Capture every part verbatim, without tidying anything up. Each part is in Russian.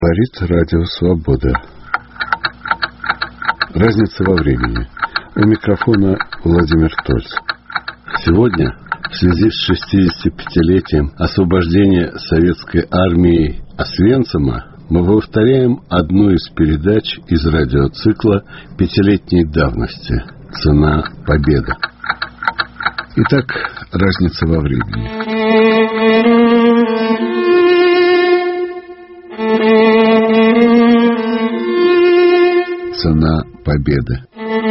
Говорит Радио Свобода. Разница во времени. У микрофона Владимир Тольц. Сегодня, в связи с шестидесятипятилетием освобождения советской армии Освенцима, мы повторяем одну из передач из радиоцикла пятилетней давности «Цена победы». Итак, разница во времени. Цена победы.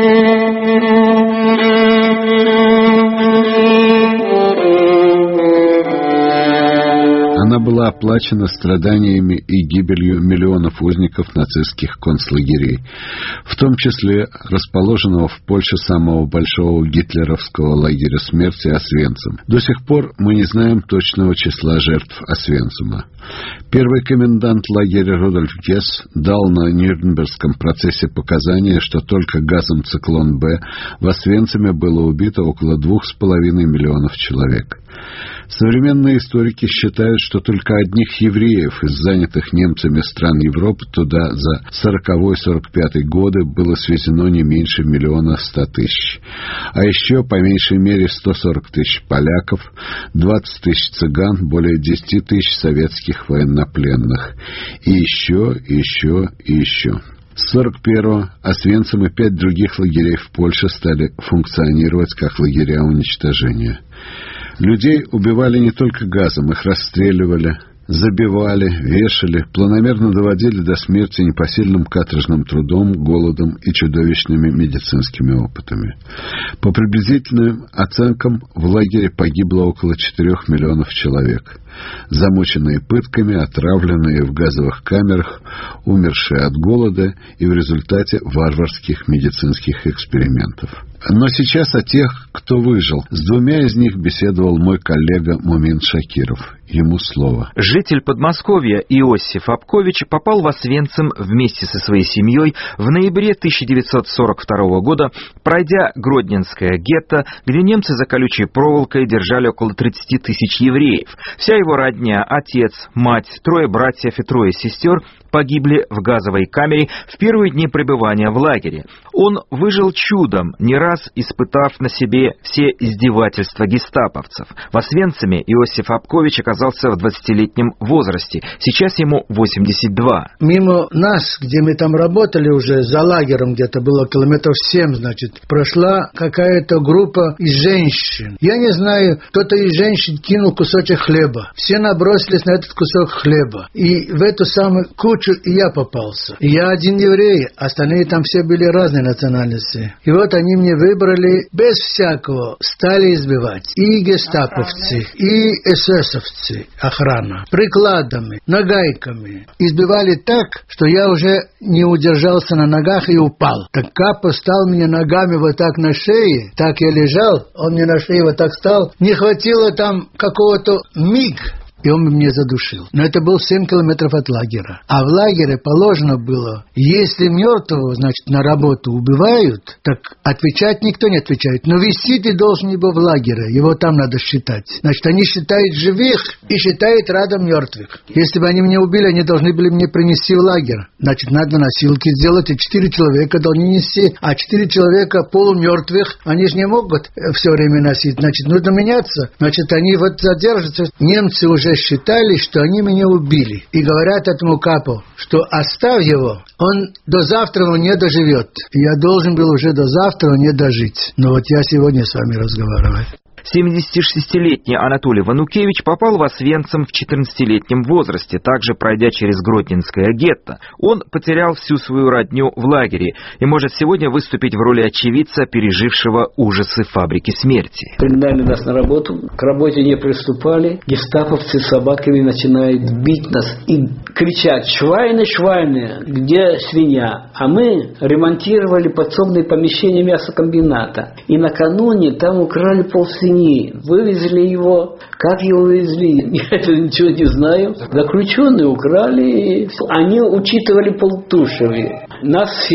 Она была оплачена страданиями и гибелью миллионов узников нацистских концлагерей, в том числе расположенного в Польше самого большого гитлеровского лагеря смерти Освенцим. До сих пор мы не знаем точного числа жертв Освенцима. Первый комендант лагеря Рудольф Гесс дал на Нюрнбергском процессе показания, что только газом «Циклон-Б» в Освенциме было убито около двух с половиной миллионов человек. Современные историки считают, что только одних евреев из занятых немцами стран Европы туда за сороковой-сорок пятый годы было свезено не меньше миллиона ста тысяч. А еще по меньшей мере сто сорок тысяч поляков, двадцать тысяч цыган, более десять тысяч советских военнопленных. И еще, и еще, и еще. С сорок первого Освенцим и пять других лагерей в Польше стали функционировать как лагеря уничтожения. Людей убивали не только газом, их расстреливали, забивали, вешали, планомерно доводили до смерти непосильным каторжным трудом, голодом и чудовищными медицинскими опытами. По приблизительным оценкам, в лагере погибло около четырех миллионов человек. Замученные пытками, отравленные в газовых камерах, умершие от голода и в результате варварских медицинских экспериментов. Но сейчас о тех, кто выжил. С двумя из них беседовал мой коллега Мумин Шакиров. Ему слово. Житель Подмосковья Иосиф Апкович попал в Освенцим вместе со своей семьей в ноябре тысяча девятьсот сорок второго года, пройдя Гродненское гетто, где немцы за колючей проволокой держали около тридцати тысяч евреев. Вся его родня, отец, мать, трое братьев и трое сестер погибли в газовой камере в первые дни пребывания в лагере. Он выжил чудом, не раз испытав на себе все издевательства гестаповцев. В Освенциме Иосиф Апкович оказался в двадцатилетнем возрасте. Сейчас ему восемьдесят два. Мимо нас, где мы там работали уже, за лагерем где-то было километров семь, значит, прошла какая-то группа из женщин. Я не знаю, кто-то из женщин кинул кусочек хлеба. Все набросились на этот кусок хлеба. И в эту самую кучу и я попался. И я один еврей, остальные там все были разной национальности. И вот они мне выбрали без всякого, стали избивать. И гестаповцы, и эсэсовцы, охрана, прикладами, нагайками. Избивали так, что я уже не удержался на ногах и упал. Так Капо стал мне ногами вот так на шее, так я лежал, он мне на шее вот так стал. Не хватило там какого-то миг, и он меня задушил. Но это был семь километров от лагеря. А в лагере положено было, если мертвого, значит, на работу убивают, так отвечать никто не отвечает. Но висит и должен его в лагере, его там надо считать. Значит, они считают живых и считают рядом мертвых. Если бы они меня убили, они должны были мне принести в лагерь. Значит, надо носилки сделать, и четыре человека должны нести, а четыре человека полумертвых, они же не могут все время носить. Значит, нужно меняться. Значит, они вот задержатся. Немцы уже считали, что они меня убили. И говорят этому Капо, что оставь его, он до завтра не доживет. Я должен был уже до завтра не дожить. Но вот я сегодня с вами разговариваю. семидесятишестилетний Анатолий Ванукевич попал в Освенцим в четырнадцатилетнем возрасте, также пройдя через Гродненское гетто. Он потерял всю свою родню в лагере и может сегодня выступить в роли очевидца, пережившего ужасы фабрики смерти. Пригнали нас на работу, к работе не приступали, гестаповцы с собаками начинают бить нас и кричать: «Швайны, швайны, где свинья?» А мы ремонтировали подсобные помещения мясокомбината. И накануне там украли полсвиньи. Вывезли его. Как его вывезли? Я этого ничего не знаю. Заключенные украли. Они учитывали полтушевые. Нас всех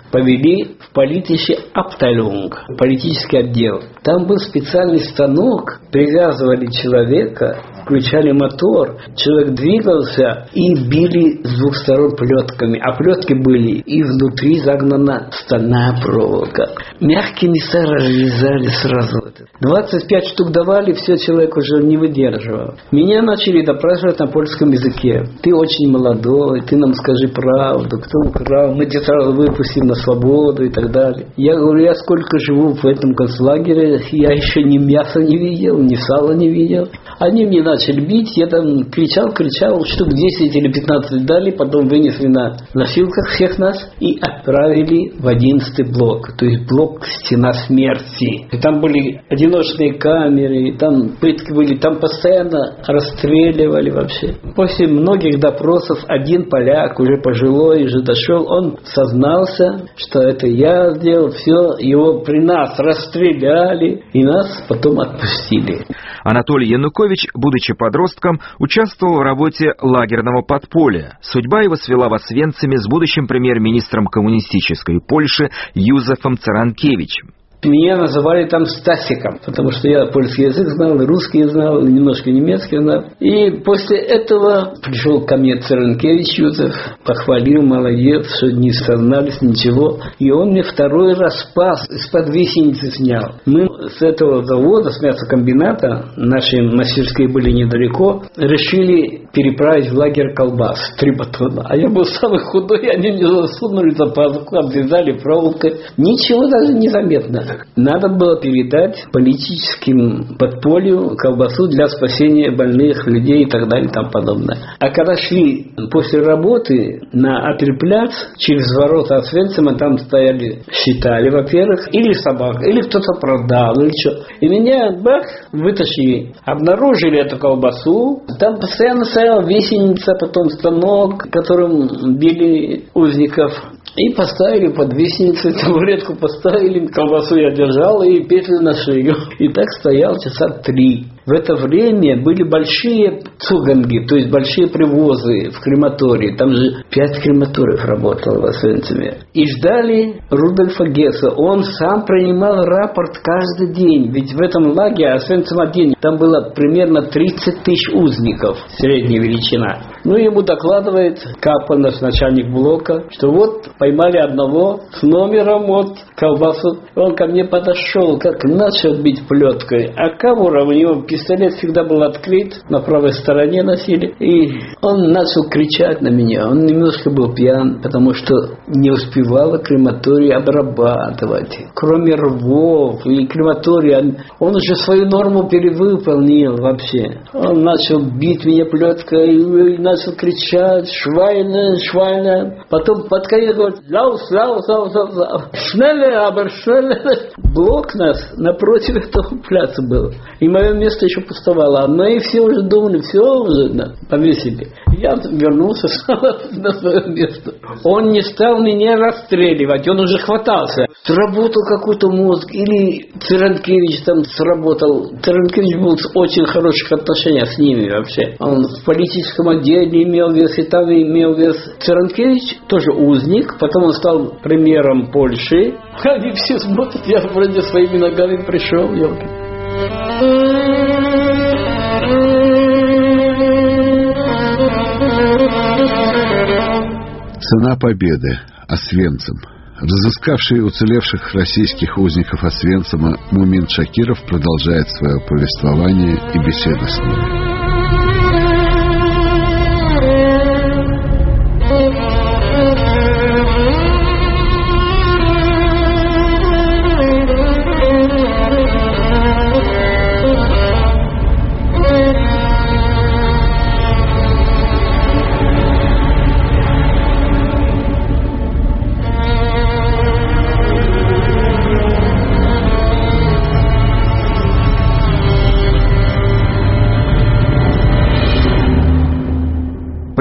повели в политический Abteilung, политический отдел. Там был специальный станок, привязывали человека, включали мотор, человек двигался и били с двух сторон плетками. А плетки были, и внутри загнана стальная проволока. Мягкие места разрезали сразу. двадцать пять штук давали, все, человек уже не выдерживал. Меня начали допрашивать на польском языке. Ты очень молодой, ты нам скажи правду, кто украл, мы тебя сразу выпустим на свободу и так далее. Я говорю, я сколько живу в этом концлагере, я еще ни мяса не видел, ни сала не видел. Они мне начали бить, я там кричал, кричал, штук десять или пятнадцать дали, потом вынесли на носилках всех нас и отправили в одиннадцатый блок, то есть блок «Стена смерти». И там были одиночные камеры, там пытки были, там постоянно расстреливали вообще. После многих допросов один поляк, уже пожилой, уже дошел, он сознался, что это я сделал, все, его при нас расстреляли, и нас потом отпустили. Анатолий Янукович, будучи подростком, участвовал в работе лагерного подполья. Судьба его свела в Освенциме с будущим премьер-министром коммунистической Польши Юзефом Царанкевичем. Меня называли там Стасиком, потому что я польский язык знал, и русский знал, и немножко немецкий знал. И после этого пришел ко мне Царанкевич Юзеф, похвалил, молодец, что не сознались, ничего. И он мне второй раз спас, из-под висеницы снял. Мы с этого завода, с мясокомбината, наши мастерские были недалеко, решили переправить в лагерь колбас, три батона. А я был самый худой, они мне засунули за пазуху, обвязали проволокой. Ничего даже не заметно. Надо было передать политическим подполью колбасу для спасения больных людей и так далее и тому подобное. А когда шли после работы на Апельпляц, через ворота Освенцима, там стояли, считали, во-первых, или собак, или кто-то продал, или что. И меня, бах, вытащили. Обнаружили эту колбасу. Там постоянно стояла весеница, потом станок, которым били узников. И поставили под весеницей, табуретку поставили, колбасу я держал и петлю на шею. И так стоял часа три. В это время были большие цуганги, то есть большие привозы в крематории. Там же пять крематориев работало в Освенциме. И ждали Рудольфа Гесса. Он сам принимал рапорт каждый день. Ведь в этом лагере Освенцим один, там было примерно тридцать тысяч узников, средняя величина. Ну, ему докладывает Капа, наш начальник блока, что вот поймали одного с номером вот колбасу. Он ко мне подошел, как начал бить плеткой. А Кавура, у него пистолет всегда был открыт, на правой стороне носили. И он начал кричать на меня. Он немножко был пьян, потому что не успевала крематорий обрабатывать. Кроме рвов и крематория, он уже свою норму перевыполнил вообще. Он начал бить меня плеткой и начал кричать: «Швайна, швайна». Потом под конец говорит: «Лаус, лаус, лаус, лаус». «Шнелле, абер шнелле». Блок нас напротив этого пляца был. И мое место еще пустовало. Но и все уже думали, все уже да, повесили. Я вернулся на свое место. Он не стал меня расстреливать, он уже хватался. Сработал какой-то мозг, или Царанкевич там сработал. Царанкевич был в очень хороших отношениях с ними вообще. Он в политическом отделе имел вес, и там имел вес. Царанкевич тоже узник, потом он стал премьером Польши. Они все смотрят, я вроде своими ногами пришел, елки. Цена победы. Освенцим. Разыскавший уцелевших российских узников Освенцима Мумин Шакиров продолжает свое повествование и беседу с ними.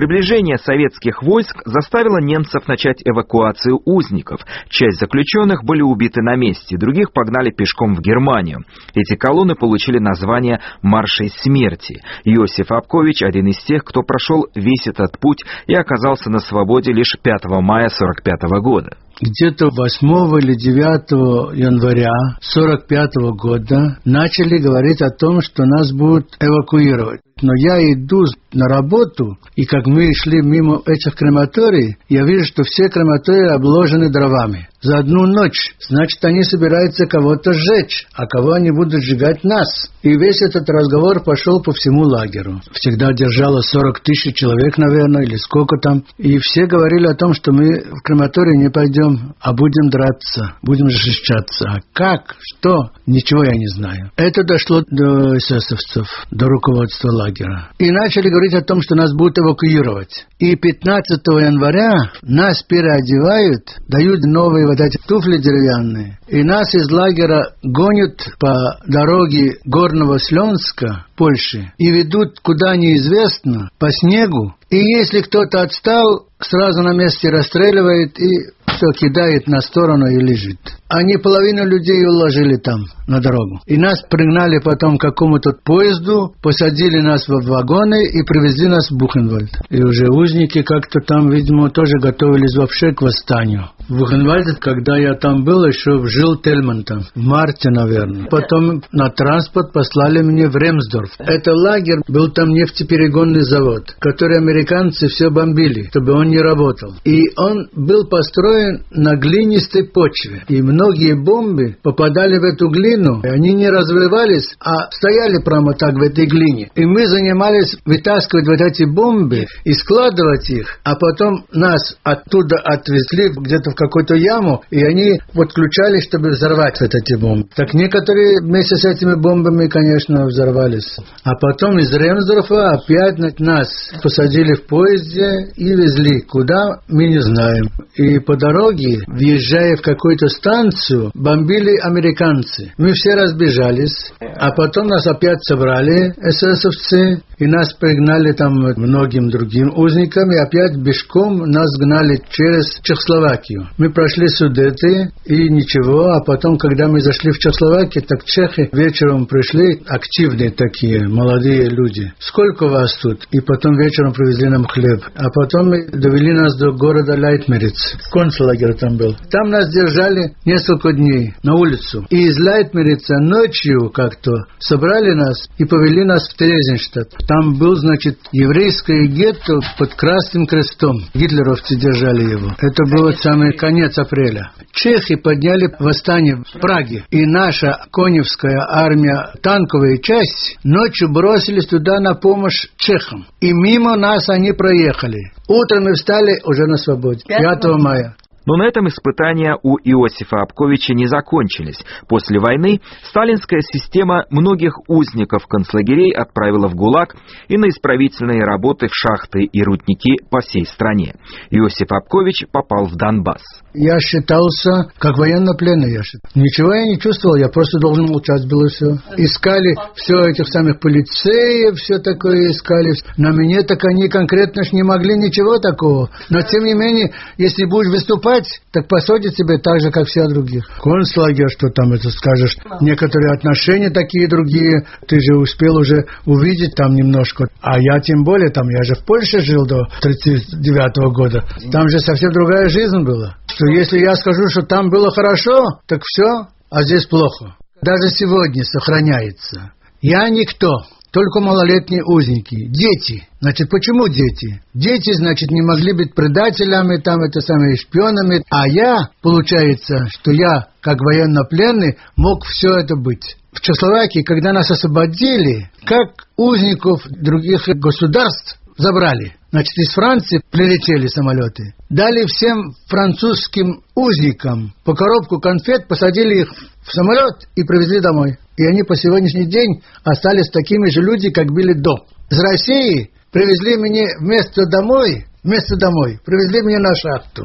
Приближение советских войск заставило немцев начать эвакуацию узников. Часть заключенных были убиты на месте, других погнали пешком в Германию. Эти колонны получили название «Маршей смерти». Иосиф Апкович – один из тех, кто прошел весь этот путь и оказался на свободе лишь пятого мая сорок пятого года. Где-то восьмого или девятого января сорок пятого года начали говорить о том, что нас будут эвакуировать. Но я иду на работу, и как мы шли мимо этих крематорий, я вижу, что все крематории обложены дровами. За одну ночь. Значит, они собираются кого-то сжечь, а кого они будут сжигать нас. И весь этот разговор пошел по всему лагерю. Всегда держало сорок тысяч человек, наверное, или сколько там. И все говорили о том, что мы в крематорий не пойдем, а будем драться, будем защищаться. А как? Что? Ничего я не знаю. Это дошло до эсэсовцев, до руководства лагеря. И начали говорить о том, что нас будут эвакуировать. И пятнадцатого января нас переодевают, дают новые вот эти туфли деревянные. И нас из лагеря гонят по дороге Горного Сленска, Польши, и ведут куда неизвестно, по снегу. И если кто-то отстал, сразу на месте расстреливает и все кидает на сторону и лежит. Они половину людей уложили там, на дорогу. И нас пригнали потом к какому-то поезду, посадили нас в вагоны и привезли нас в Бухенвальд. И уже узники как-то там, видимо, тоже готовились вообще к восстанию. В Бухенвальде, когда я там был, еще жил Тельман там, в марте, наверное. Потом на транспорт послали меня в Ремсдорф. Это лагерь, был там нефтеперегонный завод, который американцы все бомбили, чтобы он не работал. И он был построен на глинистой почве. И многие бомбы попадали в эту глину, и они не развивались, а стояли прямо так в этой глине. И мы занимались вытаскивать вот эти бомбы и складывать их, а потом нас оттуда отвезли где-то в какую-то яму, и они подключались, чтобы взорвать вот эти бомбы. Так некоторые вместе с этими бомбами, конечно, взорвались. А потом из Ремсдорфа опять нас посадили в поезде и везли. Куда, мы не знаем. И по дороге, въезжая в какую-то станцию, бомбили американцы. Мы все разбежались, а потом нас опять собрали эсэсовцы, и нас пригнали там многим другим узникам, и опять пешком нас гнали через Чехословакию. Мы прошли Судеты, и ничего, а потом, когда мы зашли в Чехословакию, так чехи вечером пришли, активные такие, молодые люди. Сколько вас тут? И потом вечером привезли нам хлеб. А потом довели нас до города Лейтмериц. Концлагерь там был. Там нас держали несколько дней на улицу. И из Лейтмерица ночью как-то собрали нас и повели нас в Терезинштадт. Там был, значит, еврейское гетто под Красным Крестом. Гитлеровцы держали его. Это был самый конец апреля. Чехи подняли восстание в Праге. И наша коневская армия, танковая часть, ночью бросились туда на помощь чехам. И мимо нас они проехали. Утром мы встали уже на свободе. пятого мая. Но на этом испытания у Иосифа Апковича не закончились. После войны сталинская система многих узников концлагерей отправила в ГУЛАГ и на исправительные работы в шахты и рудники по всей стране. Иосиф Апкович попал в Донбасс. Я считался как военнопленный. Я считал. Ничего я не чувствовал, я просто должен молчать было все. Искали все этих самых полицеев, все такое искали. На меня так они конкретно не могли ничего такого. Но тем не менее, если будешь выступать, так посадят тебя так же, как все других. Концлагерь, что там это скажешь. Некоторые отношения такие другие. Ты же успел уже увидеть там немножко. А я тем более, там я же в Польше жил до тридцать девятого года. Там же совсем другая жизнь была. Что если я скажу, что там было хорошо, так все, а здесь плохо. Даже сегодня сохраняется. Я никто. Только малолетние узники. Дети. Значит, почему дети? Дети, значит, не могли быть предателями, там, это самые шпионами. А я, получается, что я, как военнопленный, мог все это быть. В Чехословакии, когда нас освободили, как узников других государств забрали. Значит, из Франции прилетели самолеты. Дали всем французским узникам по коробку конфет, посадили их в самолет и привезли домой. И они по сегодняшний день остались такими же людьми, как были до. Из России привезли меня вместо домой, вместо домой, привезли меня на шахту.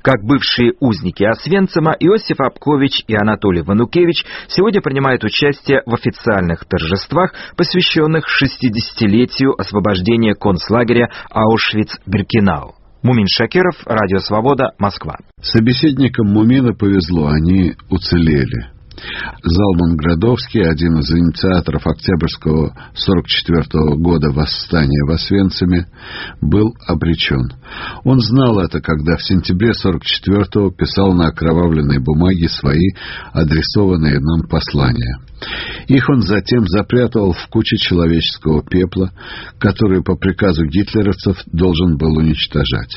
Как бывшие узники Освенцима, Иосиф Апкович и Анатолий Ванукевич сегодня принимают участие в официальных торжествах, посвященных шестидесятилетию освобождения концлагеря Аушвиц-Биркенау. Мумин Шакиров, Радио Свобода, Москва. Собеседникам Мумина повезло, они уцелели. Залман Градовский, один из инициаторов Октябрьского сорок четвёртого года восстания в Освенциме, был обречен. Он знал это, когда в сентябре сорок четвёртого писал на окровавленной бумаге свои адресованные нам послания. Их он затем запрятывал в куче человеческого пепла, который по приказу гитлеровцев должен был уничтожать.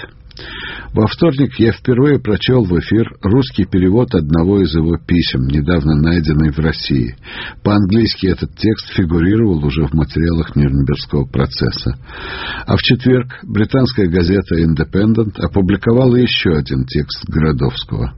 Во вторник я впервые прочел в эфир русский перевод одного из его писем, недавно найденный в России. По-английски этот текст фигурировал уже в материалах Нюрнбергского процесса. А в четверг британская газета «Индепендент» опубликовала еще один текст Градовского.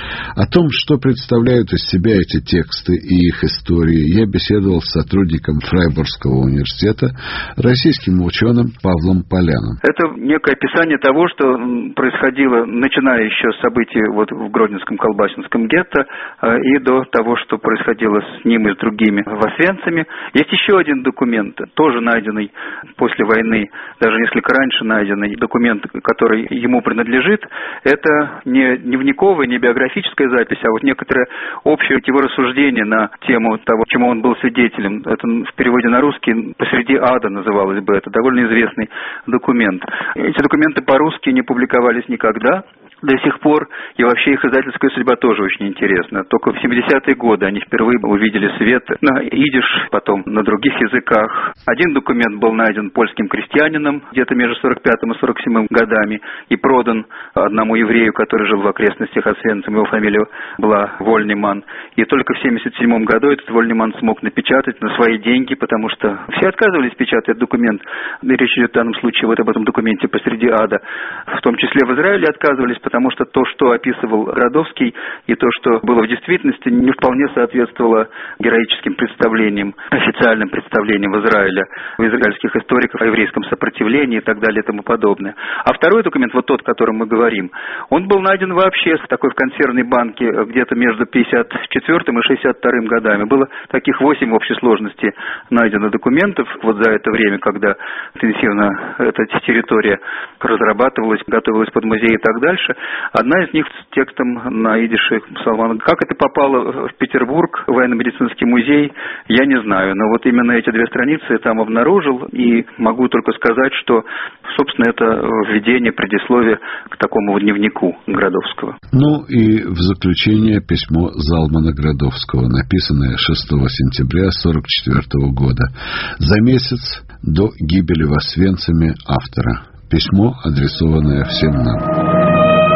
О том, что представляют из себя эти тексты и их истории, я беседовал с сотрудником Фрайбургского университета, российским ученым Павлом Поляном. Это некое описание того, что происходило, начиная еще с событий вот в Гродненском колбасинском гетто и до того, что происходило с ним и с другими в Освенциме. Есть еще один документ, тоже найденный после войны, даже несколько раньше найденный документ, который ему принадлежит. Это не дневниковый, не биографическая запись, а вот некоторое общее его рассуждение на тему того, чему он был свидетелем. Это в переводе на русский «Посреди ада» называлось бы. Это довольно известный документ. Эти документы по-русски не публиковались никогда до сих пор, и вообще их издательская судьба тоже очень интересна. Только в семидесятые годы они впервые увидели свет на идиш, потом на других языках. Один документ был найден польским крестьянином где-то между сорок пятым и сорок седьмым годами и продан одному еврею, который жил в окрестностях Освенцима, его фамилия была Вольниман. И только в семьдесят седьмом году этот Вольниман смог напечатать на свои деньги, потому что все отказывались печатать документ. Речь идет в данном случае вот об этом документе «Посреди ада». В том числе в Израиле отказывались, потому что то, что описывал Градовский, и то, что было в действительности, не вполне соответствовало героическим представлениям, официальным представлениям в Израиле, у израильских историков о еврейском сопротивлении и так далее и тому подобное. А второй документ, вот тот, о котором мы говорим, он был найден вообще в такой в консервной банке где-то между пятьдесят четвёртым и шестьдесят вторым годами. Было таких восемь в общей сложности найдено документов вот за это время, когда интенсивно эта территория разрабатывалась, готовилась под музей и так дальше. Одна из них с текстом на идише Салмана. Как это попало в Петербург, в военно-медицинский музей, я не знаю. Но вот именно эти две страницы я там обнаружил, и могу только сказать, что, собственно, это введение, предисловие к такому вот дневнику Градовского. Ну и в заключение письмо Залмана Градовского, написанное шестого сентября сорок четвёртого года, за месяц до гибели в Освенциме автора. Письмо, адресованное всем нам.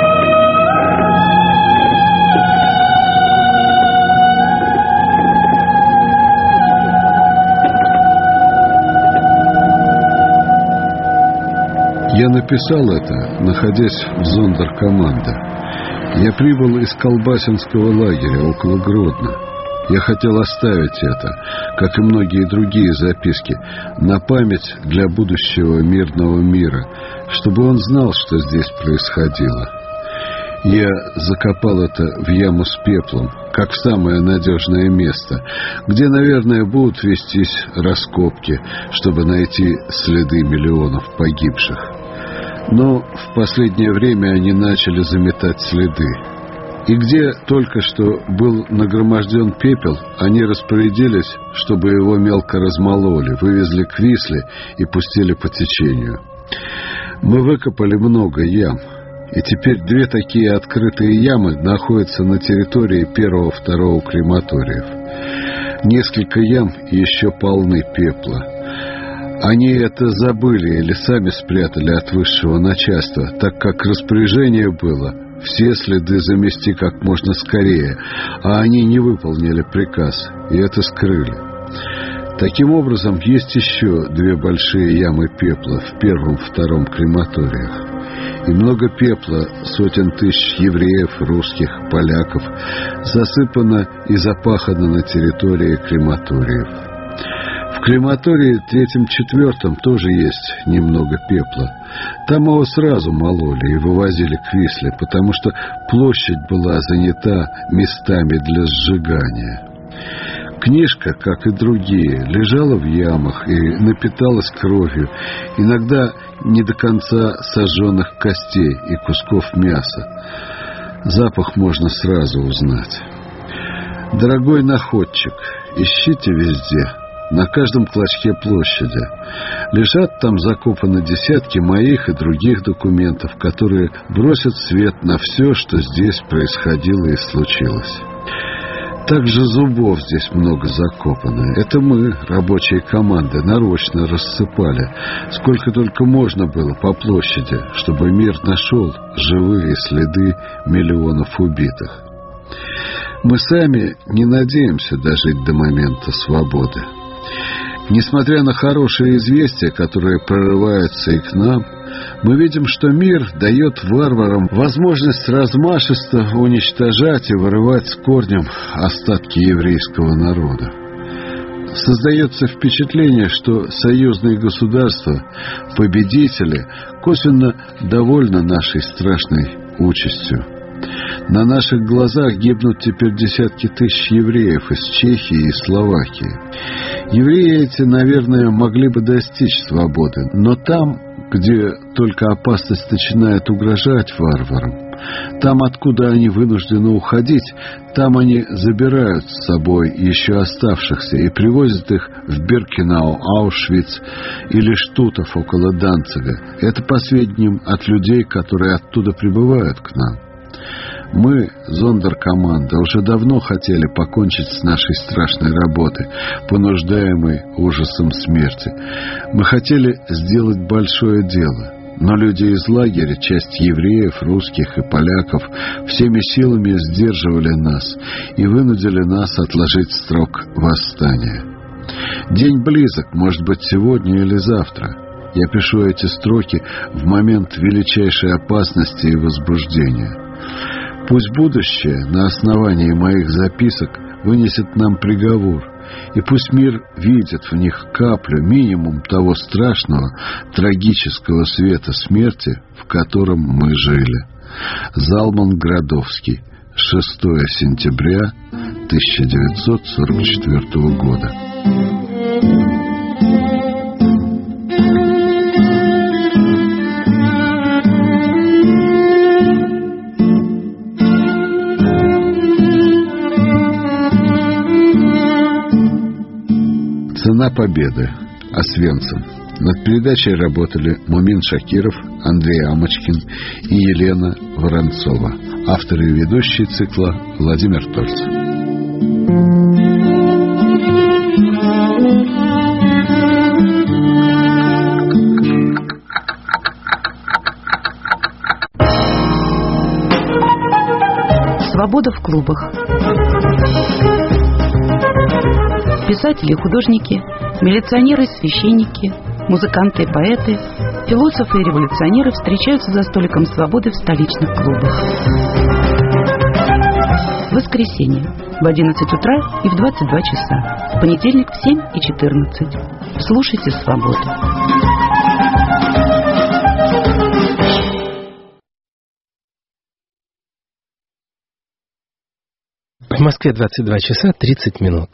Я написал это, находясь в зондеркоманде. Я прибыл из Колбасинского лагеря около Гродно. Я хотел оставить это, как и многие другие записки, на память для будущего мирного мира, чтобы он знал, что здесь происходило. Я закопал это в яму с пеплом, как в самое надежное место, где, наверное, будут вестись раскопки, чтобы найти следы миллионов погибших. Но в последнее время они начали заметать следы. И где только что был нагроможден пепел, они распорядились, чтобы его мелко размололи, вывезли к Висле и пустили по течению. Мы выкопали много ям, и теперь две такие открытые ямы находятся на территории первого-второго крематориев. Несколько ям еще полны пепла. Они это забыли или сами спрятали от высшего начальства, так как распоряжение было все следы замести как можно скорее, а они не выполнили приказ, и это скрыли. Таким образом, есть еще две большие ямы пепла в первом-втором крематориях. И много пепла, сотен тысяч евреев, русских, поляков, засыпано и запахано на территории крематориев. В крематории третьем-четвертом тоже есть немного пепла. Там его сразу мололи и вывозили к Висле, потому что площадь была занята местами для сжигания. Книжка, как и другие, лежала в ямах и напиталась кровью, иногда не до конца сожженных костей и кусков мяса. Запах можно сразу узнать. Дорогой находчик, ищите везде, на каждом клочке площади. Лежат там закопаны десятки моих и других документов, которые бросят свет на все, что здесь происходило и случилось. Также зубов здесь много закопано. Это мы, рабочие команды, нарочно рассыпали, сколько только можно было по площади, чтобы мир нашел живые следы миллионов убитых. Мы сами не надеемся дожить до момента свободы. Несмотря на хорошие известия, которые прорываются и к нам, мы видим, что мир дает варварам возможность размашисто уничтожать и вырывать с корнем остатки еврейского народа. Создается впечатление, что союзные государства, победители, косвенно довольны нашей страшной участью. На наших глазах гибнут теперь десятки тысяч евреев из Чехии и Словакии. Евреи эти, наверное, могли бы достичь свободы, но там, где только опасность начинает угрожать варварам, там, откуда они вынуждены уходить, там они забирают с собой еще оставшихся и привозят их в Биркенау, Аушвиц или Штутов около Данцига. Это по сведениям от людей, которые оттуда прибывают к нам. Мы, зондеркоманда, уже давно хотели покончить с нашей страшной работой, понуждаемой ужасом смерти. Мы хотели сделать большое дело, но люди из лагеря, часть евреев, русских и поляков, всеми силами сдерживали нас и вынудили нас отложить срок восстания. День близок, может быть, сегодня или завтра. Я пишу эти строки в момент величайшей опасности и возбуждения. Пусть будущее на основании моих записок вынесет нам приговор, и пусть мир видит в них каплю, минимум того страшного, трагического света смерти, в котором мы жили. Залман Градовский. шестое сентября тысяча девятьсот сорок четвёртого года. Цена победы. Освенцим. Над передачей работали Мумин Шакиров, Андрей Амочкин и Елена Воронцова. Авторы и ведущие цикла Владимир Тольцев. Свобода в клубах. Писатели и художники, милиционеры и священники, музыканты и поэты, философы и революционеры встречаются за столиком свободы в столичных клубах. В воскресенье в одиннадцать утра и в двадцать два часа. В понедельник в семь и четырнадцать. Слушайте «Свободу». В Москве двадцать два часа тридцать минут.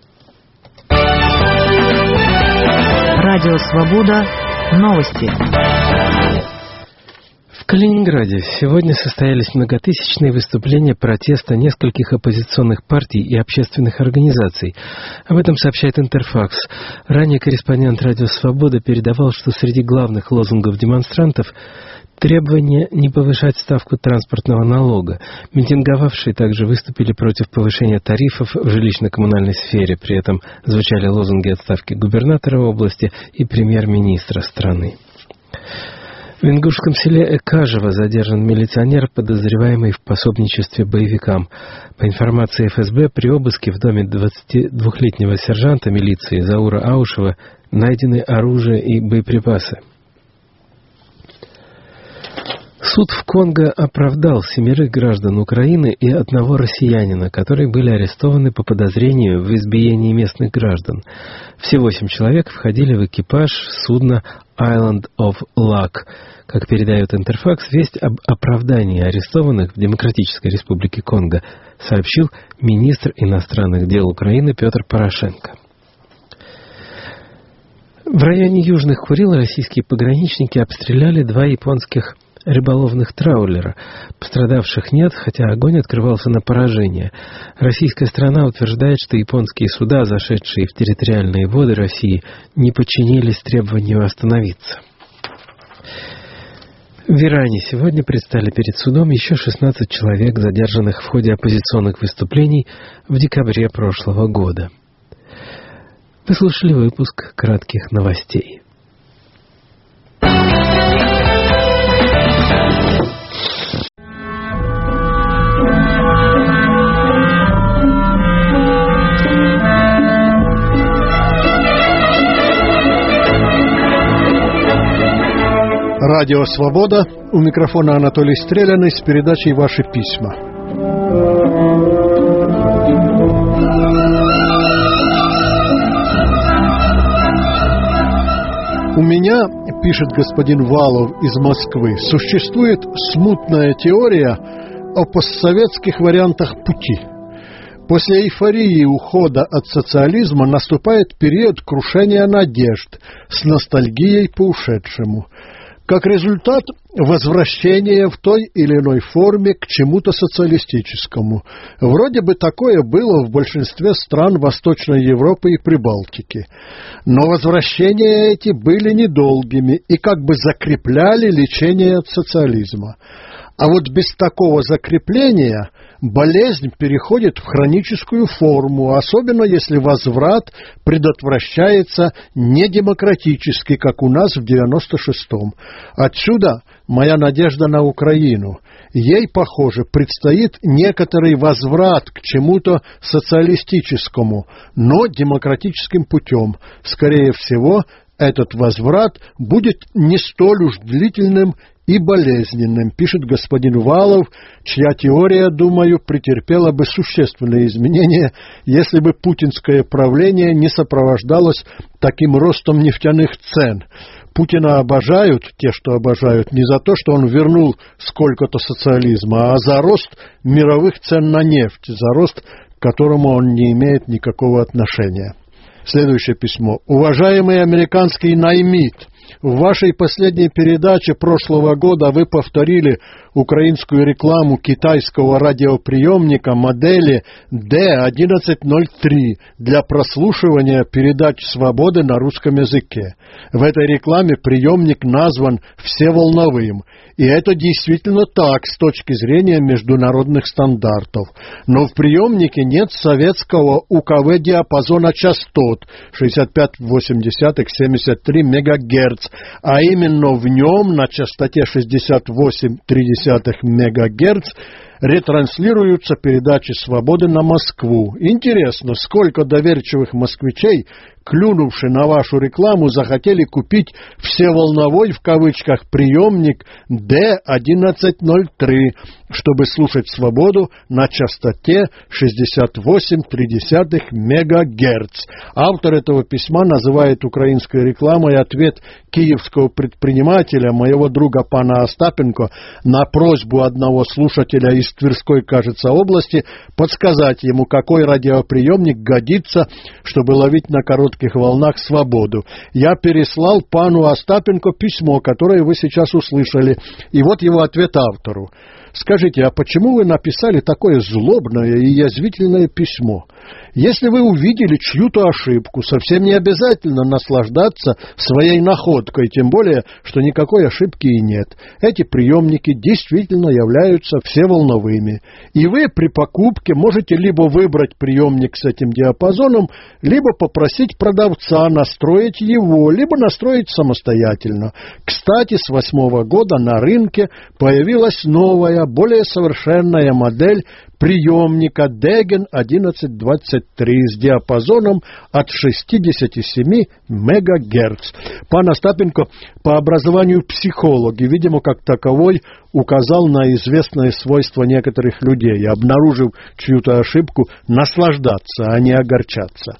Радио «Свобода». Новости. В Калининграде сегодня состоялись многотысячные выступления протеста нескольких оппозиционных партий и общественных организаций. Об этом сообщает Интерфакс. Ранее корреспондент «Радио Свобода» передавал, что среди главных лозунгов демонстрантов требование не повышать ставку транспортного налога. Митинговавшие также выступили против повышения тарифов в жилищно-коммунальной сфере. При этом звучали лозунги отставки губернатора области и премьер-министра страны. В ингушском селе Экажево задержан милиционер, подозреваемый в пособничестве боевикам. По информации эф эс бэ, при обыске в доме двадцатидвухлетнего сержанта милиции Заура Аушева найдены оружие и боеприпасы. Суд в Конго оправдал семерых граждан Украины и одного россиянина, которые были арестованы по подозрению в избиении местных граждан. Все восемь человек входили в экипаж судна Island of Luck. Как передает Интерфакс, весть об оправдании арестованных в Демократической Республике Конго сообщил министр иностранных дел Украины Петр Порошенко. В районе Южных Курил российские пограничники обстреляли два японских рыболовных траулера. Пострадавших нет, хотя огонь открывался на поражение. Российская сторона утверждает, что японские суда, зашедшие в территориальные воды России, не подчинились требованию остановиться. В Иране сегодня предстали перед судом еще шестнадцать человек, задержанных в ходе оппозиционных выступлений в декабре прошлого года. Вы слушали выпуск кратких новостей. Радио «Свобода». У микрофона Анатолий Стреляный с передачей «Ваши письма». У меня, пишет господин Валов из Москвы, существует смутная теория о постсоветских вариантах пути. После эйфории ухода от социализма наступает период крушения надежд с ностальгией по ушедшему. Как результат, возвращение в той или иной форме к чему-то социалистическому. Вроде бы такое было в большинстве стран Восточной Европы и Прибалтики. Но возвращения эти были недолгими и как бы закрепляли лечение от социализма. А вот без такого закрепления болезнь переходит в хроническую форму, особенно если возврат предотвращается недемократически, как у нас в девяносто шестом. Отсюда моя надежда на Украину. Ей, похоже, предстоит некоторый возврат к чему-то социалистическому, но демократическим путем. Скорее всего, этот возврат будет не столь уж длительным и болезненным, пишет господин Валов, чья теория, думаю, претерпела бы существенные изменения, если бы путинское правление не сопровождалось таким ростом нефтяных цен. Путина обожают те, что обожают, не за то, что он вернул сколько-то социализма, а за рост мировых цен на нефть, за рост, к которому он не имеет никакого отношения. Следующее письмо. Уважаемый американский наймит, в вашей последней передаче прошлого года вы повторили украинскую рекламу китайского радиоприемника модели ди одиннадцать ноль три для прослушивания передач «Свободы» на русском языке. В этой рекламе приемник назван всеволновым. И это действительно так с точки зрения международных стандартов. Но в приемнике нет советского УКВ-диапазона частот шестьдесят пять целых восемь десятых — семьдесят три мегагерц, а именно в нем на частоте шестьдесят восемь целых три десятых мегагерц ретранслируются передачи «Свободы» на Москву. Интересно, сколько доверчивых москвичей, клюнувши на вашу рекламу, захотели купить всеволновой, в кавычках, приемник ди одиннадцать ноль три, чтобы слушать «Свободу» на частоте шестьдесят восемь целых три десятых мегагерц. Автор этого письма называет украинской рекламой ответ киевского предпринимателя, моего друга пана Остапенко, на просьбу одного слушателя из Тверской, кажется, области, подсказать ему, какой радиоприемник годится, чтобы ловить на коротких волнах «Свободу». Я переслал пану Остапенко письмо, которое вы сейчас услышали, и вот его ответ автору. Скажите, а почему вы написали такое злобное и язвительное письмо? Если вы увидели чью-то ошибку, совсем не обязательно наслаждаться своей находкой, тем более, что никакой ошибки и нет. Эти приемники действительно являются всеволновыми. И вы при покупке можете либо выбрать приемник с этим диапазоном, либо попросить продавца настроить его, либо настроить самостоятельно. Кстати, с восьмого года на рынке появилась новая новая, более совершенная модель приемника Degen одиннадцать двадцать три с диапазоном от шестьдесят семь мегагерц. Пан Остапенко по образованию психолог и, видимо, как таковой указал на известные свойства некоторых людей, обнаружив чью-то ошибку, наслаждаться, а не огорчаться.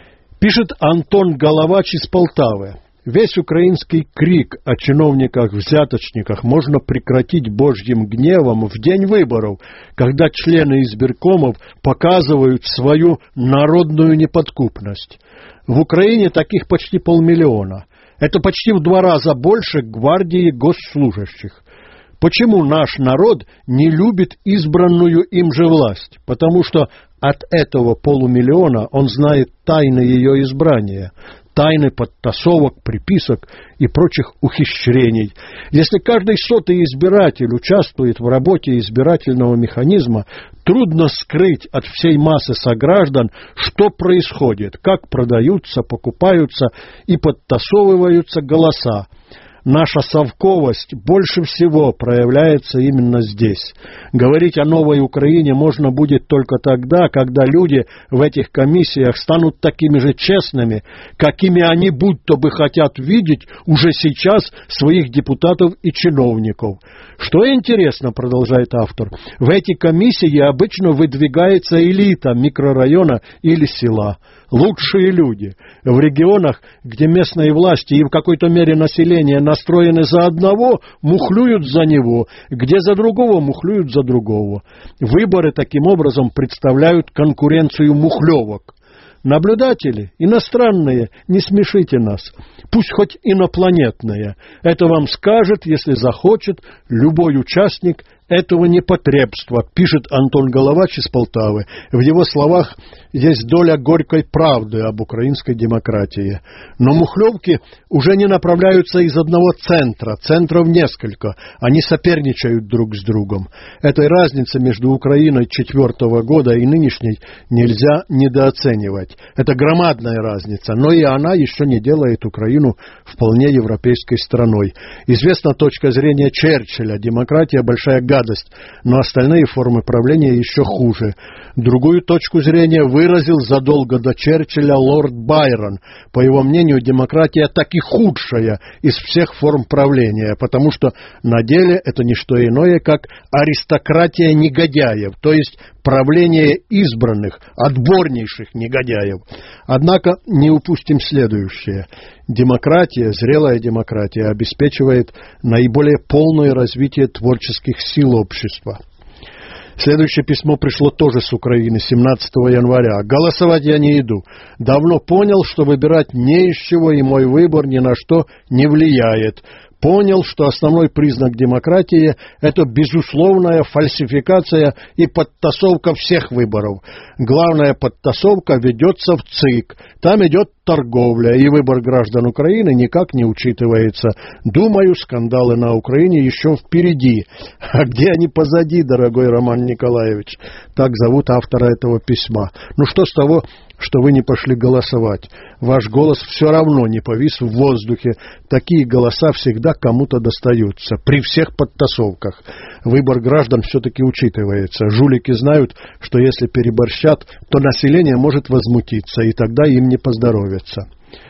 Пишет Антон Головач из Полтавы. Весь украинский крик о чиновниках-взяточниках можно прекратить божьим гневом в день выборов, когда члены избиркомов показывают свою народную неподкупность. В Украине таких почти полмиллиона. Это почти в два раза больше гвардии госслужащих. Почему наш народ не любит избранную им же власть? Потому что от этого полумиллиона он знает тайны ее избрания, тайны подтасовок, приписок и прочих ухищрений. Если каждый сотый избиратель участвует в работе избирательного механизма, трудно скрыть от всей массы сограждан, что происходит, как продаются, покупаются и подтасовываются голоса. Наша совковость больше всего проявляется именно здесь. Говорить о новой Украине можно будет только тогда, когда люди в этих комиссиях станут такими же честными, какими они будто бы хотят видеть уже сейчас своих депутатов и чиновников. Что интересно, продолжает автор, в эти комиссии обычно выдвигается элита микрорайона или села. Лучшие люди. В регионах, где местные власти и в какой-то мере население настроены за одного, мухлюют за него, где за другого мухлюют за другого. Выборы таким образом представляют конкуренцию мухлевок. Наблюдатели, иностранные, не смешите нас. Пусть хоть инопланетные. Это вам скажет, если захочет, любой участник этого непотребства, пишет Антон Головач из Полтавы. В его словах есть доля горькой правды об украинской демократии. Но мухлевки уже не направляются из одного центра, центров несколько. Они соперничают друг с другом. Этой разницы между Украиной четвертого года и нынешней нельзя недооценивать. Это громадная разница, но и она еще не делает Украину вполне европейской страной. Известна точка зрения Черчилля: демократия – большая гадость, но остальные формы правления еще хуже. Другую точку зрения выразил задолго до Черчилля лорд Байрон. По его мнению, демократия таки худшая из всех форм правления, потому что на деле это не что иное, как аристократия негодяев, то есть правление избранных, отборнейших негодяев. Однако не упустим следующее. Демократия, зрелая демократия, обеспечивает наиболее полное развитие творческих сил общества. Следующее письмо пришло тоже с Украины, семнадцатого января. «Голосовать я не иду. Давно понял, что выбирать не из чего, и мой выбор ни на что не влияет. Понял, что основной признак демократии – это безусловная фальсификация и подтасовка всех выборов. Главная подтасовка ведется в ЦИК. Там идет торговля, и выбор граждан Украины никак не учитывается. Думаю, скандалы на Украине еще впереди. А где они позади, дорогой Роман Николаевич?» Так зовут автора этого письма. Ну что с того, что вы не пошли голосовать? Ваш голос все равно не повис в воздухе. Такие голоса всегда кому-то достаются, при всех подтасовках. Выбор граждан все-таки учитывается. Жулики знают, что если переборщат, то население может возмутиться, и тогда им не поздоровится.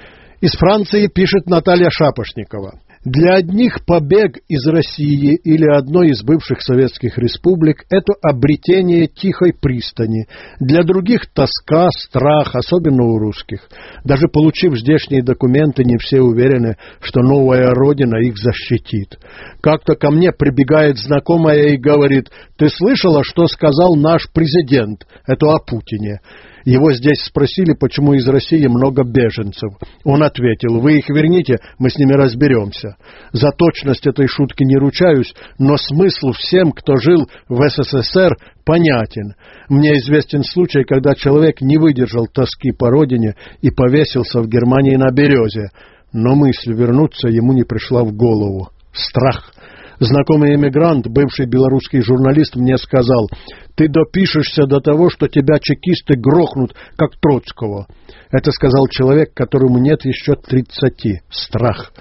Из Франции пишет Наталья Шапошникова. Для одних побег из России или одной из бывших советских республик – это обретение тихой пристани. Для других – тоска, страх, особенно у русских. Даже получив здешние документы, не все уверены, что новая родина их защитит. Как-то ко мне прибегает знакомая и говорит: «Ты слышала, что сказал наш президент?» Это о Путине. Его здесь спросили, почему из России много беженцев. Он ответил: «Вы их верните, мы с ними разберемся». За точность этой шутки не ручаюсь, но смысл всем, кто жил в СССР, понятен. Мне известен случай, когда человек не выдержал тоски по родине и повесился в Германии на березе. Но мысль вернуться ему не пришла в голову. Страх. Знакомый эмигрант, бывший белорусский журналист, мне сказал: «Ты допишешься до того, что тебя чекисты грохнут, как Троцкого». Это сказал человек, которому нет еще тридцати. Страх.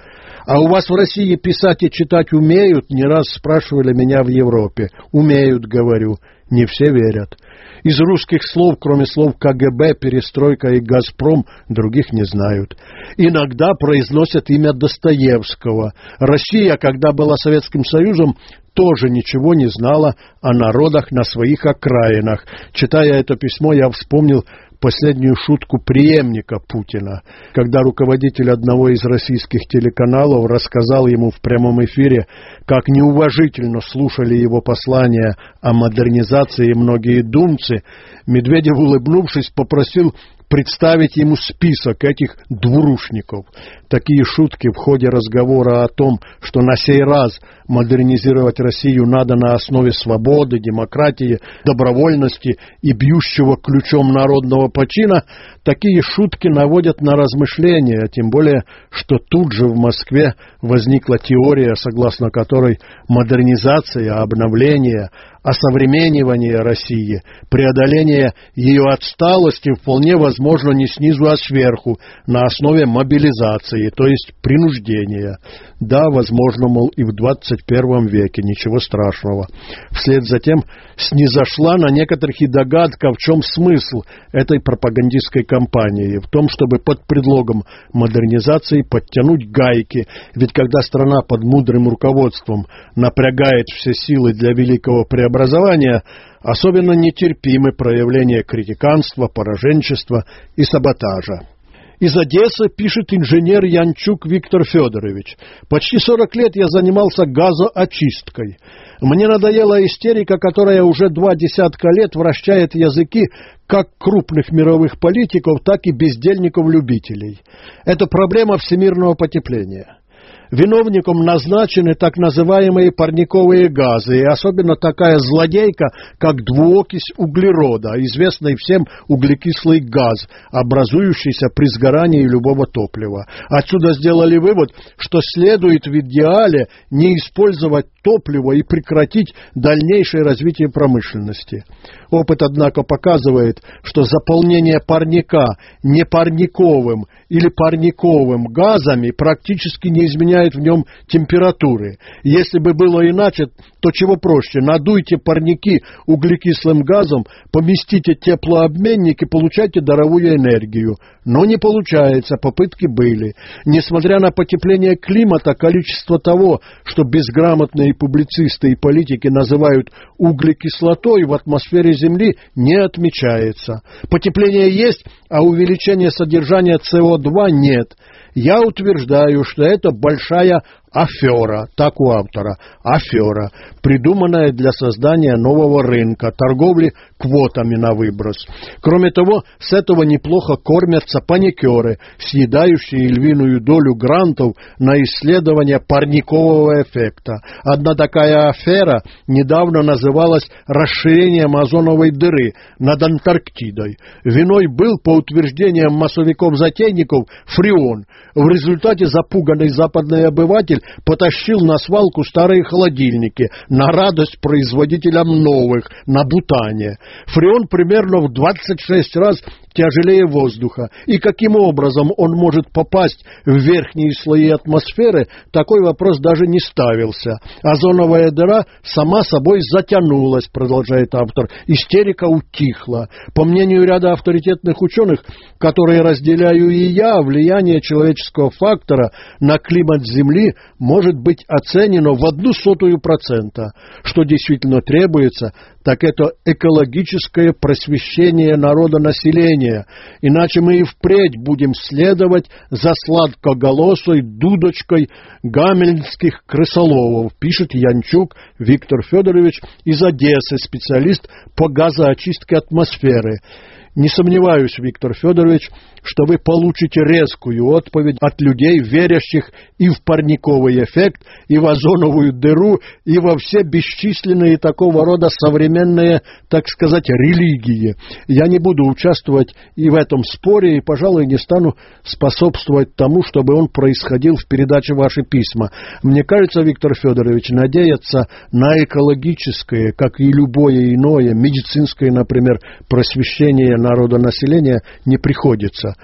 А у вас в России писать и читать умеют? Не раз спрашивали меня в Европе. Умеют, говорю. Не все верят. Из русских слов, кроме слов КГБ, перестройка и Газпром, других не знают. Иногда произносят имя Достоевского. Россия, когда была Советским Союзом, тоже ничего не знала о народах на своих окраинах. Читая это письмо, я вспомнил последнюю шутку преемника Путина, когда руководитель одного из российских телеканалов рассказал ему в прямом эфире, как неуважительно слушали его послания о модернизации многие думцы. Медведев, улыбнувшись, попросил представить ему список этих двурушников. Такие шутки в ходе разговора о том, что на сей раз модернизировать Россию надо на основе свободы, демократии, добровольности и бьющего ключом народного почина, такие шутки наводят на размышления, тем более, что тут же в Москве возникла теория, согласно которой модернизация, обновление, осовременивание России, преодоление ее отсталости вполне возможно не снизу, а сверху, на основе мобилизации, то есть принуждения. Да, возможно, мол, и в двадцать первом веке, ничего страшного. Вслед за тем снизошла на некоторых и догадка, в чем смысл этой пропагандистской кампании, в том, чтобы под предлогом модернизации подтянуть гайки, ведь когда страна под мудрым руководством напрягает все силы для великого преобразования, особенно нетерпимы проявления критиканства, пораженчества и саботажа. Из Одессы пишет инженер Янчук Виктор Федорович. Почти сорок лет я занимался газоочисткой. Мне надоела истерика, которая уже два десятка лет вращает языки как крупных мировых политиков, так и бездельников-любителей. Это проблема всемирного потепления. Виновником назначены так называемые парниковые газы, и особенно такая злодейка, как двуокись углерода, известный всем углекислый газ, образующийся при сгорании любого топлива. Отсюда сделали вывод, что следует в идеале не использовать топливо и прекратить дальнейшее развитие промышленности. Опыт, однако, показывает, что заполнение парника непарниковым или парниковым газами практически не изменяет в нем температуры. Если бы было иначе, то чего проще? Надуйте парники углекислым газом, поместите теплообменник и получайте даровую энергию. Но не получается, попытки были. Несмотря на потепление климата, количество того, что безграмотные публицисты и политики называют углекислотой, в атмосфере Земли не отмечается. Потепление есть, а увеличение содержания С О два нет. Я утверждаю, что это большая афера, так у автора, афера, придуманная для создания нового рынка, торговли квотами на выброс. Кроме того, с этого неплохо кормятся паникеры, съедающие львиную долю грантов на исследование парникового эффекта. Одна такая афера недавно называлась расширением озоновой дыры над Антарктидой. Виной был, по утверждениям массовиков-затейников, фреон. В результате запуганный западный обыватель потащил на свалку старые холодильники, на радость производителям новых, на бутане. Фреон примерно в двадцать шесть раз тяжелее воздуха. И каким образом он может попасть в верхние слои атмосферы, такой вопрос даже не ставился. Озоновая дыра сама собой затянулась, продолжает автор. Истерика утихла. По мнению ряда авторитетных ученых, которые разделяю и я, влияние человеческого фактора на климат Земли может быть оценено в одну сотую процента. Что действительно требуется, так это экологическое просвещение народонаселения. Иначе мы и впредь будем следовать за сладкоголосой дудочкой гамельнских крысоловов, пишет Янчук Виктор Федорович из Одессы, специалист по газоочистке атмосферы. Не сомневаюсь, Виктор Федорович, что вы получите резкую отповедь от людей, верящих и в парниковый эффект, и в озоновую дыру, и во все бесчисленные такого рода современные, так сказать, религии. Я не буду участвовать и в этом споре, и, пожалуй, не стану способствовать тому, чтобы он происходил в передаче «Ваши письма». Мне кажется, Виктор Федорович, надеяться на экологическое, как и любое иное, медицинское, например, просвещение народонаселения не приходится.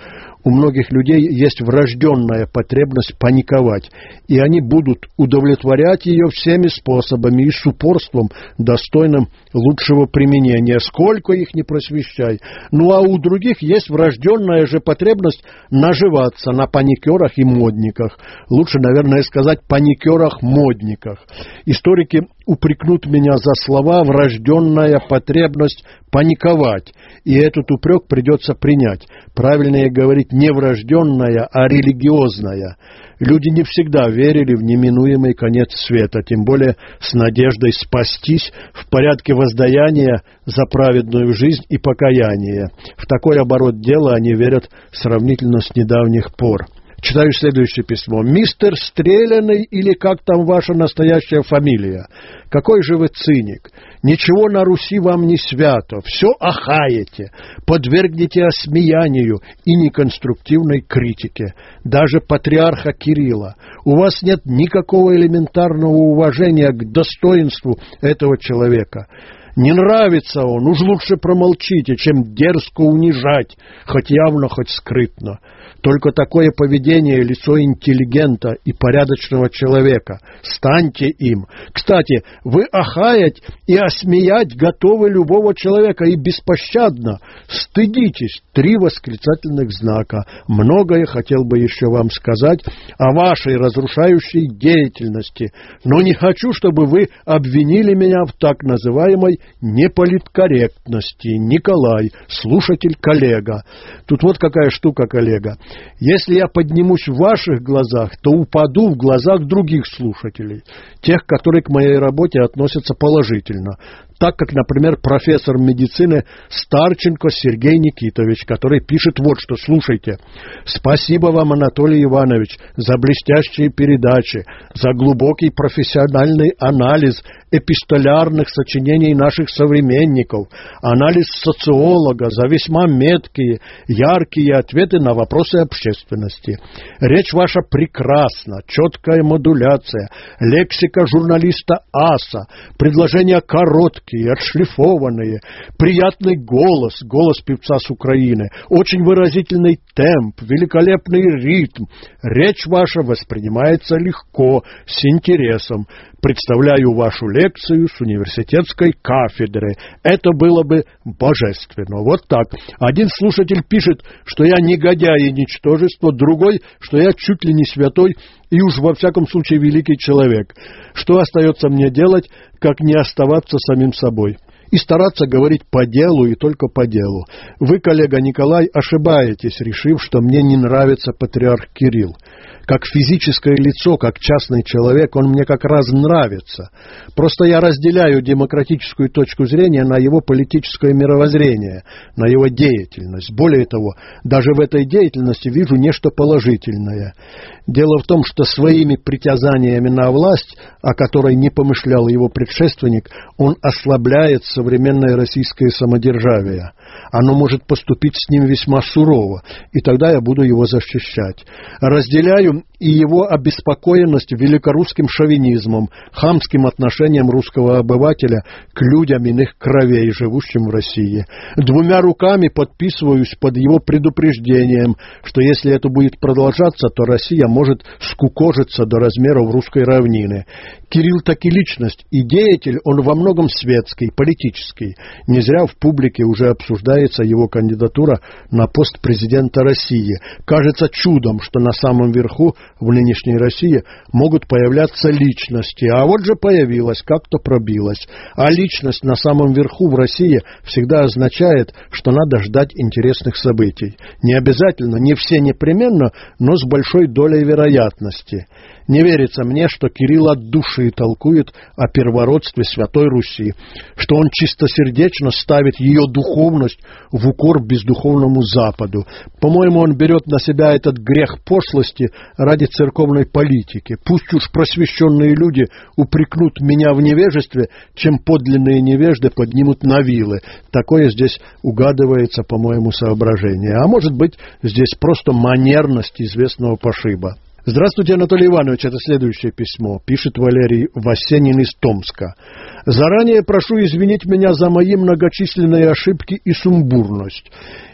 У многих людей есть врожденная потребность паниковать, и они будут удовлетворять ее всеми способами и с упорством, достойным лучшего применения, сколько их не просвещай. Ну а у других есть врожденная же потребность наживаться на паникерах и модниках. Лучше, наверное, сказать паникерах-модниках. Историки упрекнут меня за слова «врожденная потребность паниковать», и этот упрек придется принять. Правильнее говорить не врожденная, а религиозная. Люди не всегда верили в неминуемый конец света, тем более с надеждой спастись в порядке воздаяния за праведную жизнь и покаяние. В такой оборот дела они верят сравнительно с недавних пор. Читаю следующее письмо. «Мистер Стреляный, или как там ваша настоящая фамилия? Какой же вы циник! Ничего на Руси вам не свято, все ахаете, подвергнете осмеянию и неконструктивной критике, даже патриарха Кирилла. У вас нет никакого элементарного уважения к достоинству этого человека. Не нравится он, уж лучше промолчите, чем дерзко унижать, хоть явно, хоть скрытно. Только такое поведение — лицо интеллигента и порядочного человека. Станьте им. Кстати, вы ахаять и осмеять готовы любого человека и беспощадно. Стыдитесь. Три восклицательных знака. Многое хотел бы еще вам сказать о вашей разрушающей деятельности, но не хочу, чтобы вы обвинили меня в так называемой неполиткорректности. Николай, слушатель-коллега». Тут вот какая штука, коллега. Если я поднимусь в ваших глазах, то упаду в глазах других слушателей, тех, которые к моей работе относятся положительно. Так как, например, профессор медицины Старченко Сергей Никитович, который пишет вот что, слушайте. «Спасибо вам, Анатолий Иванович, за блестящие передачи, за глубокий профессиональный анализ эпистолярных сочинений наших современников, анализ социолога, за весьма меткие, яркие ответы на вопросы общественности. Речь ваша прекрасна, четкая модуляция, лексика журналиста аса, предложения короткие, отшлифованные, приятный голос, голос певца с Украины, очень выразительный темп, великолепный ритм. Речь ваша воспринимается легко, с интересом. Представляю вашу лекцию с университетской кафедры. Это было бы божественно». Вот так. Один слушатель пишет, что я негодяй и ничтожество, другой, что я чуть ли не святой и уж во всяком случае великий человек. Что остается мне делать, как не оставаться самим собой? И стараться говорить по делу и только по делу. Вы, коллега Николай, ошибаетесь, решив, что мне не нравится патриарх Кирилл. Как физическое лицо, как частный человек, он мне как раз нравится. Просто я разделяю демократическую точку зрения на его политическое мировоззрение, на его деятельность. Более того, даже в этой деятельности вижу нечто положительное. Дело в том, что своими притязаниями на власть, о которой не помышлял его предшественник, он ослабляет современное российское самодержавие. Оно может поступить с ним весьма сурово, и тогда я буду его защищать. Разделяю и его обеспокоенность великорусским шовинизмом, хамским отношением русского обывателя к людям иных кровей, живущим в России. Двумя руками подписываюсь под его предупреждением, что если это будет продолжаться, то Россия может скукожиться до размеров русской равнины. Кирилл таки личность и деятель, он во многом светский, политический. Не зря в публике уже обсуждается его кандидатура на пост президента России. Кажется чудом, что на самом верху в нынешней России могут появляться личности. А вот же появилась, как-то пробилась. А личность на самом верху в России всегда означает, что надо ждать интересных событий. Не обязательно, не все непременно, но с большой долей вероятности. Не верится мне, что Кирилл от души толкует о первородстве Святой Руси, что он чистосердечно ставит ее духовность в укор бездуховному Западу. По-моему, он берет на себя этот грех пошлости ради церковной политики. Пусть уж просвещенные люди упрекнут меня в невежестве, чем подлинные невежды поднимут на вилы. Такое здесь угадывается, по-моему, соображение. А может быть, здесь просто манерность известного пошиба. «Здравствуйте, Анатолий Иванович», это следующее письмо. Пишет Валерий Васенин из Томска. «Заранее прошу извинить меня за мои многочисленные ошибки и сумбурность.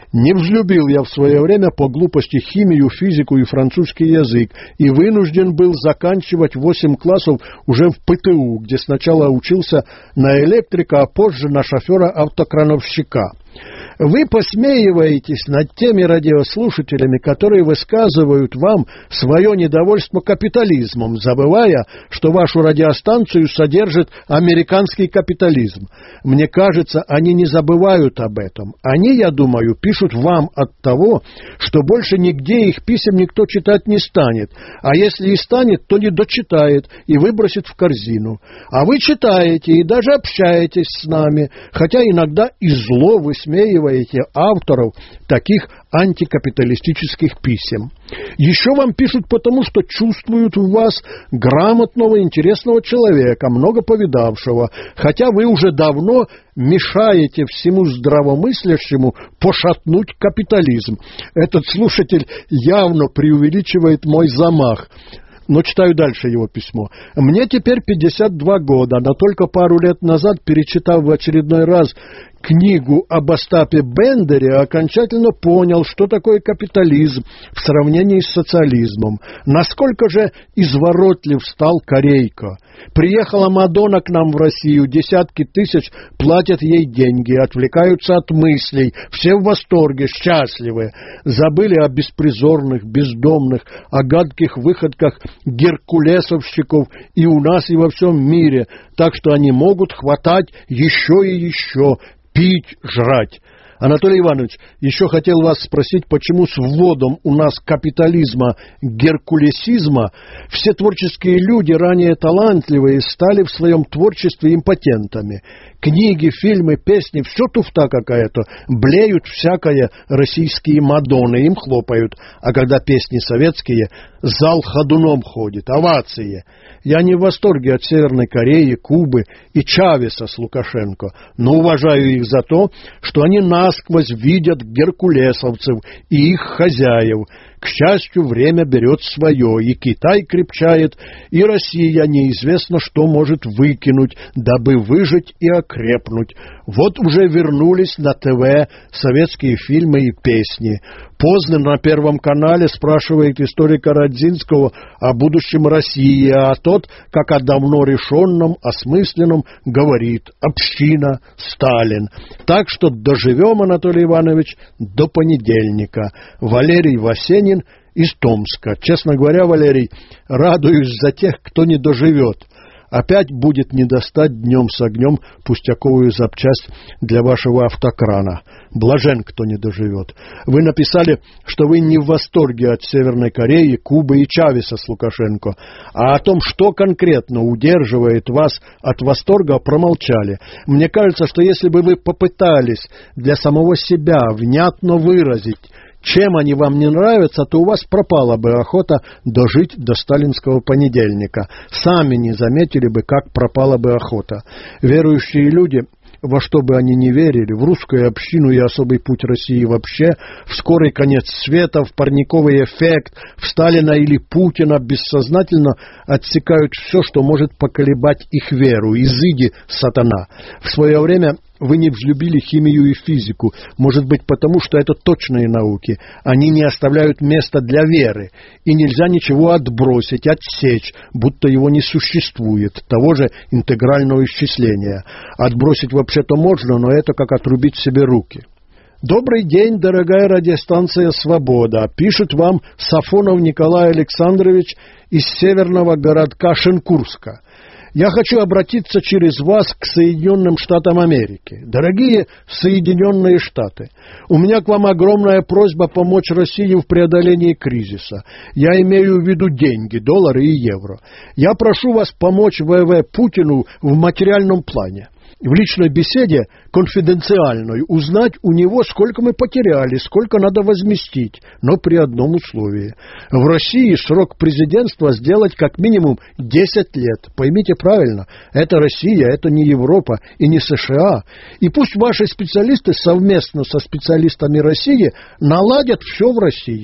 Не взлюбил я в свое время по глупости химию, физику и французский язык и вынужден был заканчивать восемь классов уже в ПТУ, где сначала учился на электрика, а позже на шофера-автокрановщика. Вы посмеиваетесь над теми радиослушателями, которые высказывают вам свое недовольство капитализмом, забывая, что вашу радиостанцию содержит американский капитализм. Мне кажется, они не забывают об этом. Они, я думаю, пишут вам от того, что больше нигде их писем никто читать не станет, а если и станет, то не дочитает и выбросит в корзину. А вы читаете и даже общаетесь с нами, хотя иногда и зло высмеиваете авторов таких антикапиталистических писем. Еще вам пишут потому, что чувствуют в вас грамотного, интересного человека, много повидавшего, хотя вы уже давно мешаете всему здравомыслящему пошатнуть капитализм. Этот слушатель явно преувеличивает мой замах. Но читаю дальше его письмо. «Мне теперь пятьдесят два года, но только пару лет назад, перечитав в очередной раз книгу об Остапе Бендере, окончательно понял, что такое капитализм в сравнении с социализмом. Насколько же изворотлив стал Корейко. Приехала Мадонна к нам в Россию, десятки тысяч платят ей деньги, отвлекаются от мыслей, все в восторге, счастливы. Забыли о беспризорных, бездомных, о гадких выходках геркулесовщиков и у нас, и во всем мире, так что они могут хватать еще и еще, пить, жрать. Анатолий Иванович, еще хотел вас спросить, почему с вводом у нас капитализма, геркулесизма, все творческие люди, ранее талантливые, стали в своем творчестве импотентами. Книги, фильмы, песни, все туфта какая-то, блеют всякое российские Мадонны, им хлопают, а когда песни советские, зал ходуном ходит, овации. Я не в восторге от Северной Кореи, Кубы и Чавеса с Лукашенко, но уважаю их за то, что они насквозь видят геркулесовцев и их хозяев. К счастью, время берет свое, и Китай крепчает, и Россия неизвестно что может выкинуть, дабы выжить и окрепнуть. Вот уже вернулись на ТВ советские фильмы и песни. Познер на Первом канале спрашивает историка Родзинского о будущем России, а тот, как о давно решенном, осмысленном, говорит: община, Сталин. Так что доживем, Анатолий Иванович, до понедельника. Валерий Васенин из Томска. Честно говоря, Валерий, радуюсь за тех, кто не доживет. Опять будет не достать днем с огнем пустяковую запчасть для вашего автокрана. Блажен, кто не доживет. Вы написали, что вы не в восторге от Северной Кореи, Кубы и Чавеса с Лукашенко, а о том, что конкретно удерживает вас от восторга, промолчали. Мне кажется, что если бы вы попытались для самого себя внятно выразить, чем они вам не нравятся, то у вас пропала бы охота дожить до сталинского понедельника. Сами не заметили бы, как пропала бы охота. Верующие люди, во что бы они ни верили, в русскую общину и особый путь России вообще, в скорый конец света, в парниковый эффект, в Сталина или Путина, бессознательно отсекают все, что может поколебать их веру. Изыди, сатана. В свое время вы не взлюбили химию и физику, может быть, потому что это точные науки. Они не оставляют места для веры, и нельзя ничего отбросить, отсечь, будто его не существует, того же интегрального исчисления. Отбросить вообще-то можно, но это как отрубить себе руки. Добрый день, дорогая радиостанция «Свобода». Пишет вам Сафонов Николай Александрович из северного городка Шенкурска. Я хочу обратиться через вас к Соединенным Штатам Америки. Дорогие Соединенные Штаты, у меня к вам огромная просьба помочь России в преодолении кризиса. Я имею в виду деньги, доллары и евро. Я прошу вас помочь ВВ Путину в материальном плане. В личной беседе, конфиденциальной, узнать у него, сколько мы потеряли, сколько надо возместить, но при одном условии. В России срок президентства сделать как минимум десять лет. Поймите правильно, это Россия, это не Европа и не США. И пусть ваши специалисты совместно со специалистами России наладят все в России.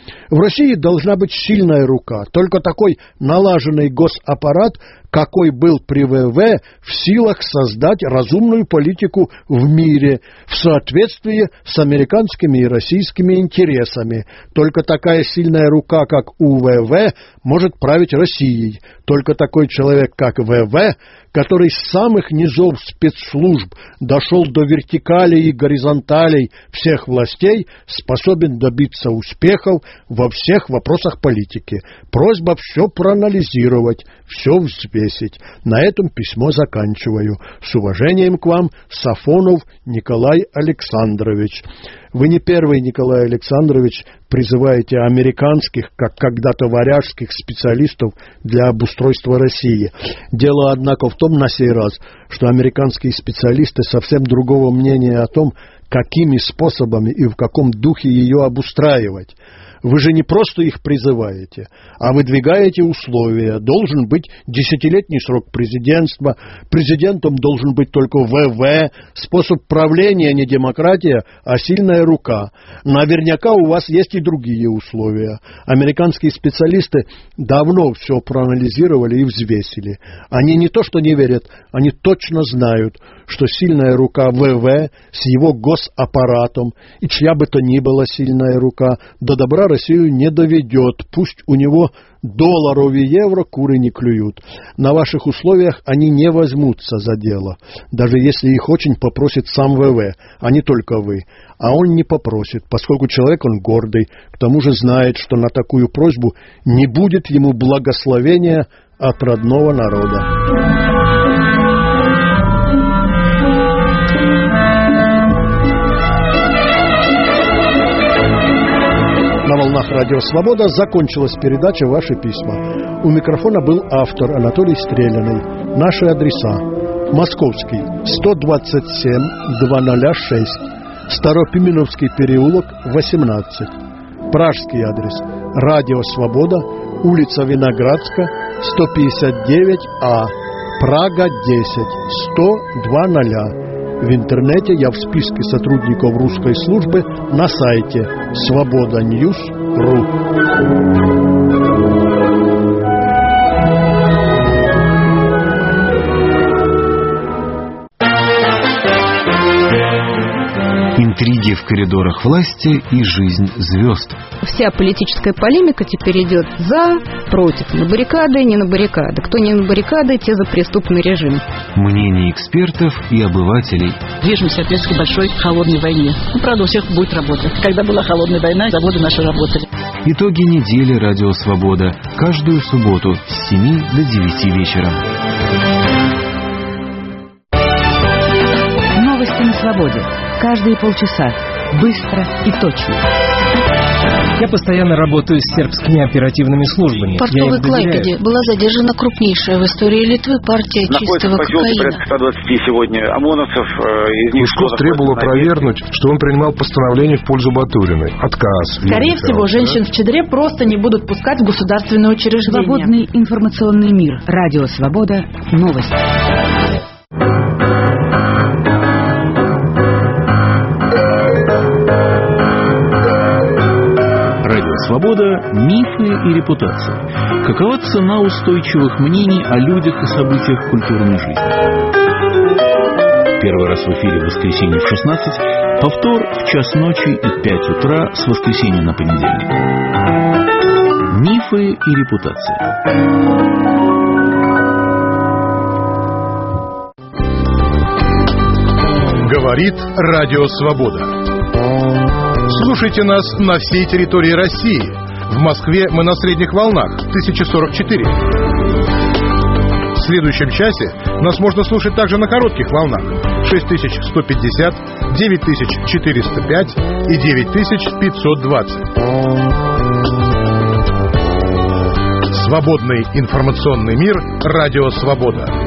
В России должна быть сильная рука. Только такой налаженный госаппарат, какой был при ВВ, в силах создать разумную политику в мире в соответствии с американскими и российскими интересами. Только такая сильная рука, как у ВВ, может править Россией. Только такой человек, как ВВ, который с самых низов спецслужб дошел до вертикалей и горизонталей всех властей, способен добиться успехов во всех вопросах политики. Просьба все проанализировать, все взвесить. На этом письмо заканчиваю. С уважением к вам, Сафонов Николай Александрович. Вы не первый, Николай Александрович, призываете американских, как когда-то варяжских специалистов для обустройства России. Дело, однако, в том на сей раз, что американские специалисты совсем другого мнения о том, какими способами и в каком духе ее обустраивать. Вы же не просто их призываете, а выдвигаете условия. Должен быть десятилетний срок президентства, президентом должен быть только ВВ, способ правления не демократия, а сильная рука. Наверняка у вас есть и другие условия. Американские специалисты давно все проанализировали и взвесили. Они не то что не верят, они точно знают, что сильная рука ВВ с его госаппаратом и чья бы то ни была сильная рука до добра Россию не доведет, пусть у него долларов и евро куры не клюют. На ваших условиях они не возьмутся за дело, даже если их очень попросит сам ВВ, а не только вы. А он не попросит, поскольку человек он гордый, к тому же знает, что на такую просьбу не будет ему благословения от родного народа. На волнах Радио Свобода закончилась передача «Ваши письма». У микрофона был автор Анатолий Стреляный. Наши адреса: Московский, сто двадцать семь двести шесть, Старопименовский переулок, восемнадцать. Пражский адрес: Радио Свобода, улица Виноградска, сто пятьдесят девять А, Прага, десять, сто двадцать. В интернете я в списке сотрудников русской службы на сайте свобода ньюс точка ру. Интриги в коридорах власти и жизнь звезд. Вся политическая полемика теперь идет за, против, на баррикады, не на баррикады. Кто не на баррикады, те за преступный режим. Мнения экспертов и обывателей. Движемся опять к большой холодной войне. Ну, правда, у всех будет работа. Когда была холодная война, заводы наши работали. Итоги недели «Радио Свобода» каждую субботу с семи до девяти вечера. Новости на свободе. Каждые полчаса. Быстро и точно. Я постоянно работаю с сербскими оперативными службами. В портовой Клайпеде была задержана крупнейшая в истории Литвы партия чистого кокаина. Порядка ста двадцати сегодня ОМОНовцев. Из них Усков требовал опровергнуть, что он принимал постановление в пользу Батуриной. Отказ. Скорее всего, женщин да? в Чедре просто не будут пускать в государственные учреждения. Свободный информационный мир. Радио Свобода. Новости. Свобода, мифы и репутация. Какова цена устойчивых мнений о людях и событиях культурной жизни? Первый раз в эфире в воскресенье в шестнадцать, повтор в час ночи и пять утра с воскресенья на понедельник. Мифы и репутация. Говорит Радио Свобода. Слушайте нас на всей территории России. В Москве мы на средних волнах тысяча сорок четыре. В следующем часе нас можно слушать также на коротких волнах шесть тысяч сто пятьдесят, девять тысяч четыреста пять и девять тысяч пятьсот двадцать. Свободный информационный мир. Радио Свобода.